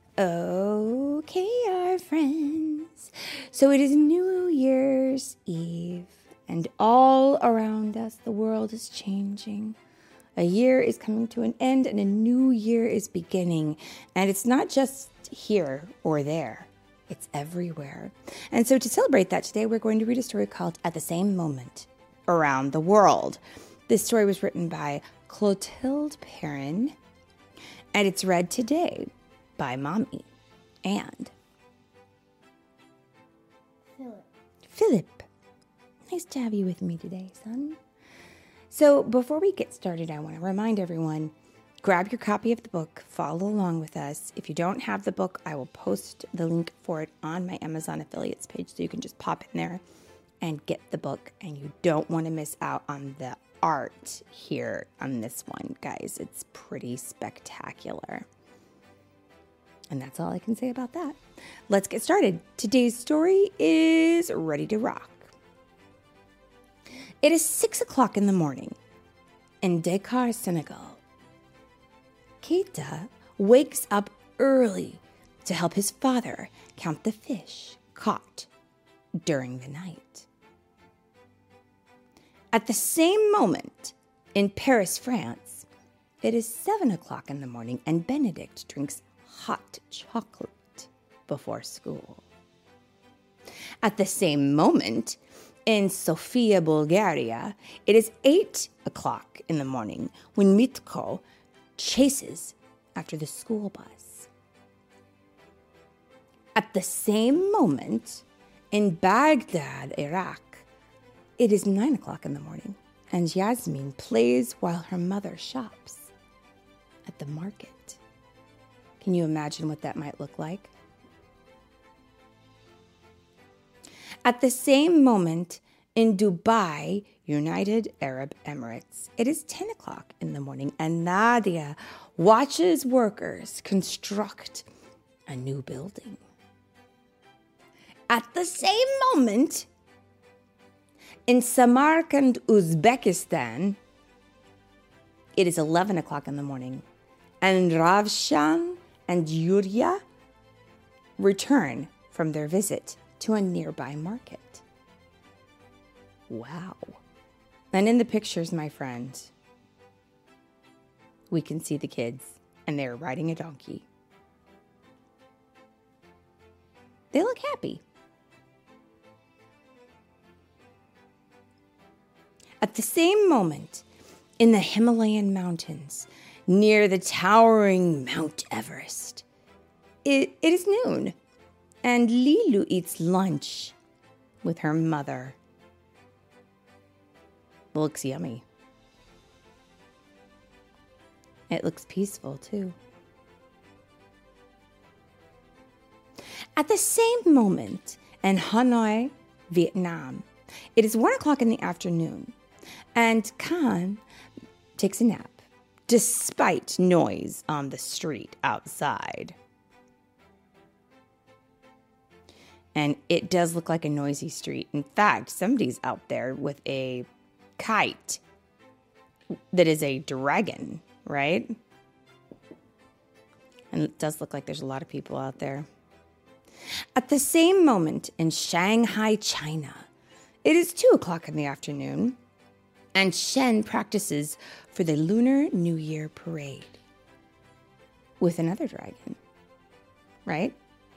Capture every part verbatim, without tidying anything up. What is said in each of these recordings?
Okay, our friends. So it is New Year's Eve, and all around us, the world is changing. A year is coming to an end, and a new year is beginning. And it's not just here or there. It's everywhere. And so to celebrate that today, we're going to read a story called At the Same Moment Around the World. This story was written by Clotilde Perrin, and it's read today by Mommy and Philip. Philip. Nice to have you with me today, son. So before we get started, I want to remind everyone, grab your copy of the book, follow along with us. If you don't have the book, I will post the link for it on my Amazon affiliates page, so you can just pop in there and get the book. And you don't want to miss out on the art here on this one, guys. It's pretty spectacular. And that's all I can say about that. Let's get started. Today's story is Ready to Rock. It is six o'clock in the morning in Dakar, Senegal. Keita wakes up early to help his father count the fish caught during the night. At the same moment, in Paris, France, it is seven o'clock in the morning and Benedict drinks hot chocolate before school. At the same moment, in Sofia, Bulgaria, it is eight o'clock in the morning when Mitko chases after the school bus. At the same moment, in Baghdad, Iraq, it is nine o'clock in the morning and Yasmin plays while her mother shops at the market. Can you imagine what that might look like? At the same moment, in Dubai, United Arab Emirates, it is ten o'clock in the morning and Nadia watches workers construct a new building. At the same moment, in Samarkand, Uzbekistan, it is eleven o'clock in the morning and Ravshan and Yuria return from their visit to a nearby market. Wow. And in the pictures, my friend, we can see the kids and they're riding a donkey. They look happy. At the same moment, in the Himalayan mountains, near the towering Mount Everest, it, it is noon, and Lilu eats lunch with her mother. It looks yummy. It looks peaceful, too. At the same moment, in Hanoi, Vietnam, it is one o'clock in the afternoon, and Khan takes a nap, despite noise on the street outside. And it does look like a noisy street. In fact, somebody's out there with a kite that is a dragon, right? And it does look like there's a lot of people out there. At the same moment in Shanghai, China, it is two o'clock in the afternoon, and Shen practices for the Lunar New Year parade with another dragon, right?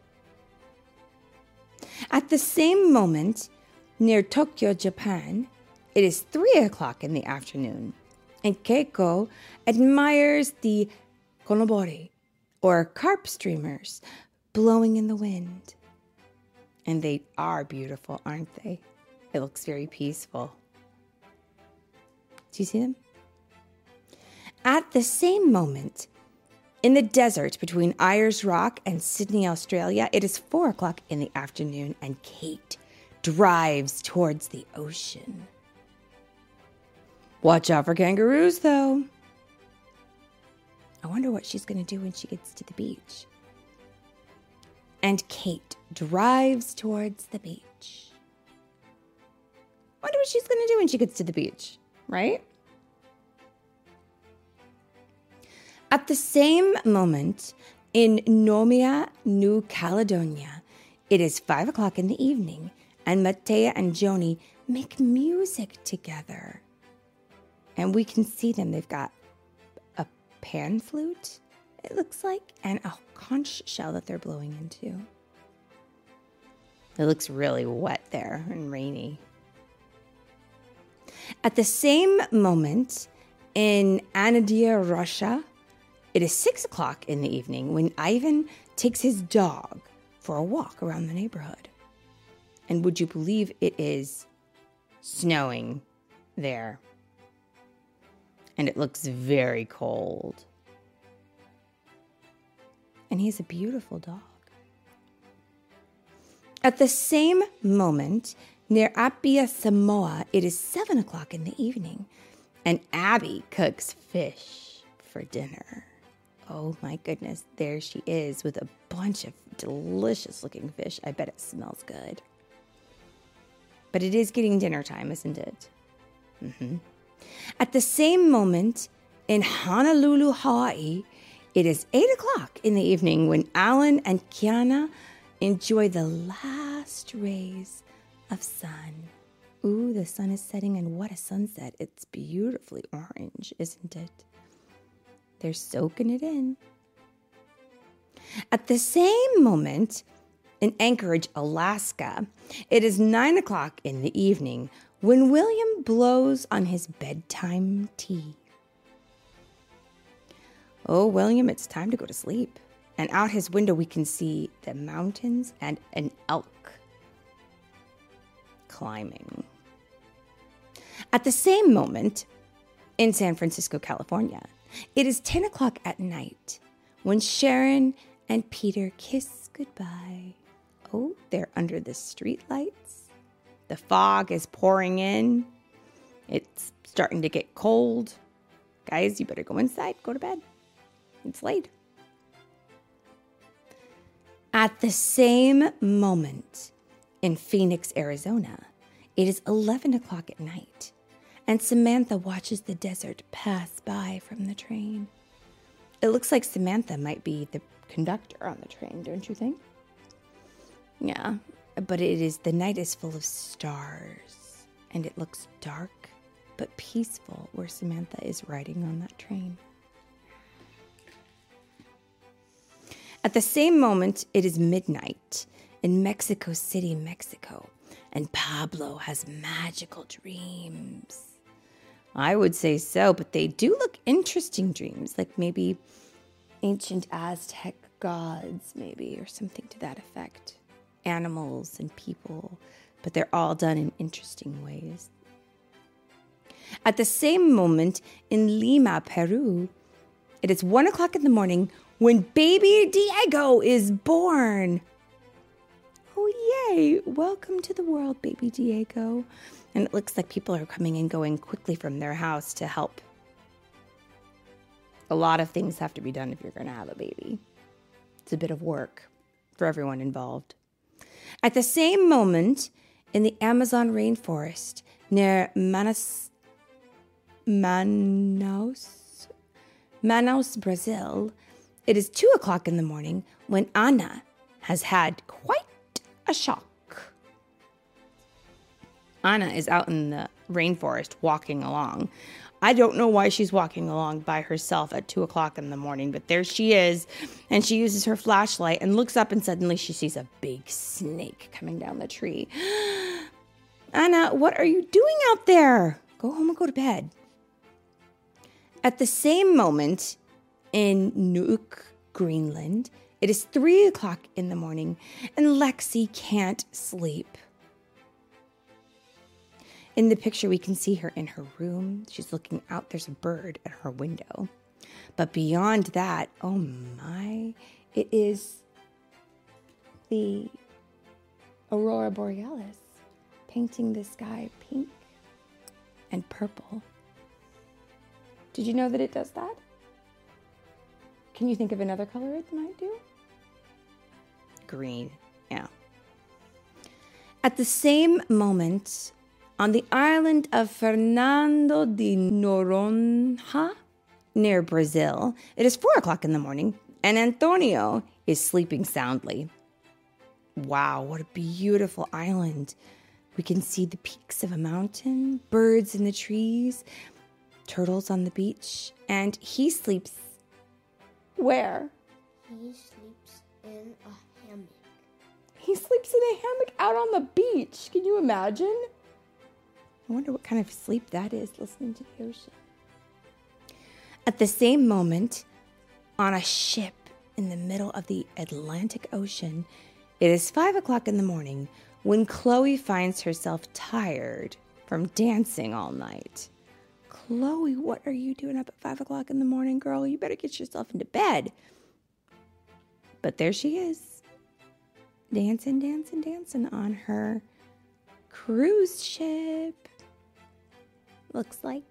At the same moment, near Tokyo, Japan, it is three o'clock in the afternoon, and Keiko admires the konobori, or carp streamers, blowing in the wind. And they are beautiful, aren't they? It looks very peaceful. Do you see them? At the same moment, in the desert between Ayers Rock and Sydney, Australia, it is four o'clock in the afternoon, and Kate drives towards the ocean. Watch out for kangaroos, though. I wonder what she's going to do when she gets to the beach. And Kate drives towards the beach. Wonder what she's going to do when she gets to the beach, right? At the same moment, In Nomia, New Caledonia, it is five o'clock in the evening, and Matea and Joni make music together. And we can see them. They've got a pan flute, it looks like, and a conch shell that they're blowing into. It looks really wet there and rainy. At the same moment, in Anadia, Russia, it is six o'clock in the evening when Ivan takes his dog for a walk around the neighborhood. And would you believe it is snowing there? And it looks very cold. And he's a beautiful dog. At the same moment, near Apia, Samoa, it is seven o'clock in the evening, and Abby cooks fish for dinner. Oh my goodness, there she is with a bunch of delicious looking fish. I bet it smells good. But it is getting dinner time, isn't it? Mm-hmm. At the same moment, in Honolulu, Hawaii, it is eight o'clock in the evening when Alan and Kiana enjoy the last rays of sun. Ooh, the sun is setting, and what a sunset. It's beautifully orange, isn't it? They're soaking it in. At the same moment, in Anchorage, Alaska, it is nine o'clock in the evening when William blows on his bedtime tea. Oh, William, it's time to go to sleep. And out his window, we can see the mountains and an elk climbing. At the same moment, in San Francisco, California, it is ten o'clock at night when Sharon and Peter kiss goodbye. Oh, they're under the streetlights. The fog is pouring in. It's starting to get cold. Guys, you better go inside, go to bed. It's late. At the same moment, in Phoenix, Arizona, it is eleven o'clock at night, and Samantha watches the desert pass by from the train. It looks like Samantha might be the conductor on the train, don't you think? Yeah, but it is, the night is full of stars, and it looks dark but peaceful where Samantha is riding on that train. At the same moment, it is midnight in Mexico City, Mexico, and Pablo has magical dreams. I would say so, but they do look interesting dreams, like maybe ancient Aztec gods, maybe, or something to that effect. Animals and people, but they're all done in interesting ways. At the same moment, in Lima, Peru, it is one o'clock in the morning when baby Diego is born. Oh, yay. Welcome to the world, baby Diego. And it looks like people are coming and going quickly from their house to help. A lot of things have to be done if you're going to have a baby. It's a bit of work for everyone involved. At the same moment, in the Amazon rainforest near Manaus, Manaus, Manaus, Brazil, it is two o'clock in the morning when Anna has had quite a shock. Anna is out in the rainforest walking along. I don't know why she's walking along by herself at two o'clock in the morning, but there she is, and she uses her flashlight and looks up, and suddenly she sees a big snake coming down the tree. Anna, what are you doing out there? Go home and go to bed. At the same moment, in Nuuk, Greenland, it is three o'clock in the morning, and Lexi can't sleep. In the picture, we can see her in her room. She's looking out. There's a bird at her window. But beyond that, oh my, it is the Aurora Borealis painting the sky pink and purple. Did you know that it does that? Can you think of another color it might do? Green, yeah. At the same moment, on the island of Fernando de Noronha, near Brazil, it is four o'clock in the morning and Antonio is sleeping soundly. Wow, what a beautiful island. We can see the peaks of a mountain, birds in the trees, turtles on the beach, and he sleeps where? He sleeps in a hammock. He sleeps in a hammock out on the beach. Can you imagine? I wonder what kind of sleep that is, listening to the ocean. At the same moment, on a ship in the middle of the Atlantic Ocean, it is five o'clock in the morning when Chloe finds herself tired from dancing all night. Chloe, what are you doing up at five o'clock in the morning, girl? You better get yourself into bed. But there she is, dancing, dancing, dancing on her cruise ship. Looks like.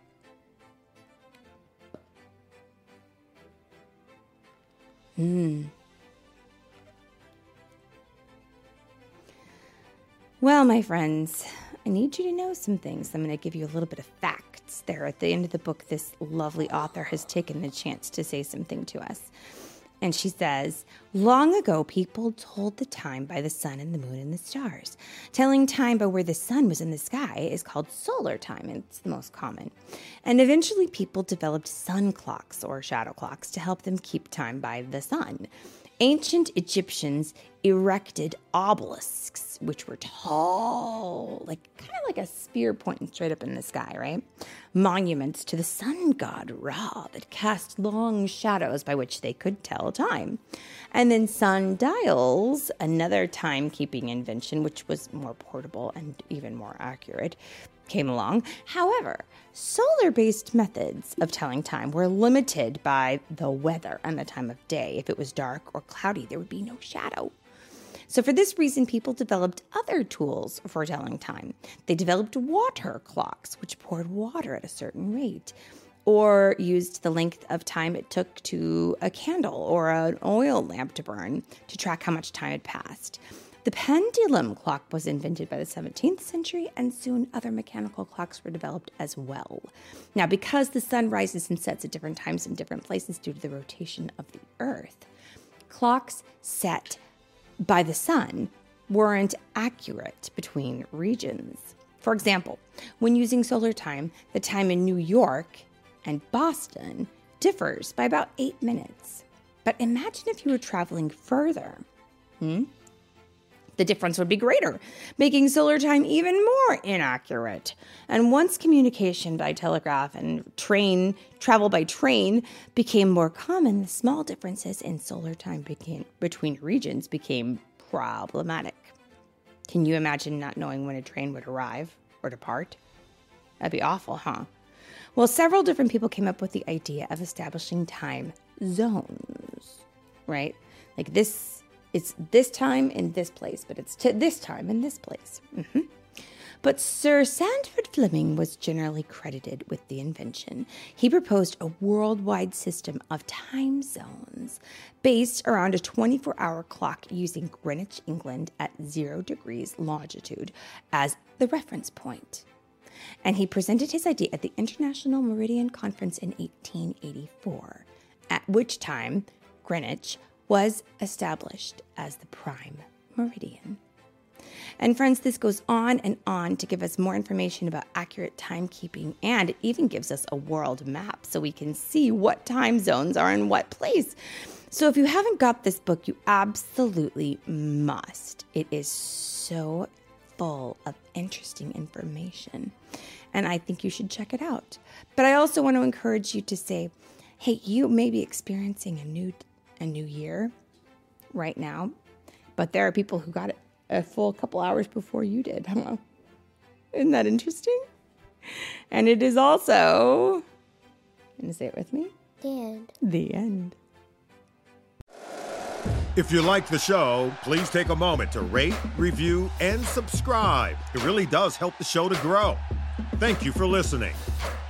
Hmm. Well, my friends, I need you to know some things. I'm going to give you a little bit of facts there. At the end of the book, this lovely author has taken the chance to say something to us. And she says, long ago, people told the time by the sun and the moon and the stars. Telling time by where the sun was in the sky is called solar time, and it's the most common. And eventually people developed sun clocks or shadow clocks to help them keep time by the sun. Ancient Egyptians erected obelisks, which were tall, like kind of like a spear pointing straight up in the sky, right? Monuments to the sun god Ra that cast long shadows by which they could tell time. And then sundials, another timekeeping invention, which was more portable and even more accurate, came along. However, solar-based methods of telling time were limited by the weather and the time of day. If it was dark or cloudy, there would be no shadow. So for this reason, people developed other tools for telling time. They developed water clocks, which poured water at a certain rate, or used the length of time it took to a candle or an oil lamp to burn to track how much time had passed. The pendulum clock was invented by the seventeenth century, and soon other mechanical clocks were developed as well. Now, because the sun rises and sets at different times in different places due to the rotation of the earth, clocks set by the sun weren't accurate between regions. For example, when using solar time, the time in New York and Boston differs by about eight minutes. But imagine if you were traveling further. Hmm? The difference would be greater, making solar time even more inaccurate. And once communication by telegraph and train, travel by train became more common, the small differences in solar time became, between regions became problematic. Can you imagine not knowing when a train would arrive or depart? That'd be awful, huh? Well, several different people came up with the idea of establishing time zones, right? Like this. It's this time in this place, but it's t- this time in this place. Mm-hmm. But Sir Sandford Fleming was generally credited with the invention. He proposed a worldwide system of time zones based around a twenty-four hour clock using Greenwich, England at zero degrees longitude as the reference point. And he presented his idea at the International Meridian Conference in eighteen eighty-four, at which time Greenwich was established as the prime meridian. And friends, this goes on and on to give us more information about accurate timekeeping, and it even gives us a world map so we can see what time zones are in what place. So if you haven't got this book, you absolutely must. It is so full of interesting information, and I think you should check it out. But I also want to encourage you to say, hey, you may be experiencing a new a new year right now, but there are people who got it a full couple hours before you did. Huh? Isn't that interesting? And it is also, can you say it with me? The end. The end. If you like the show, please take a moment to rate, review, and subscribe. It really does help the show to grow. Thank you for listening.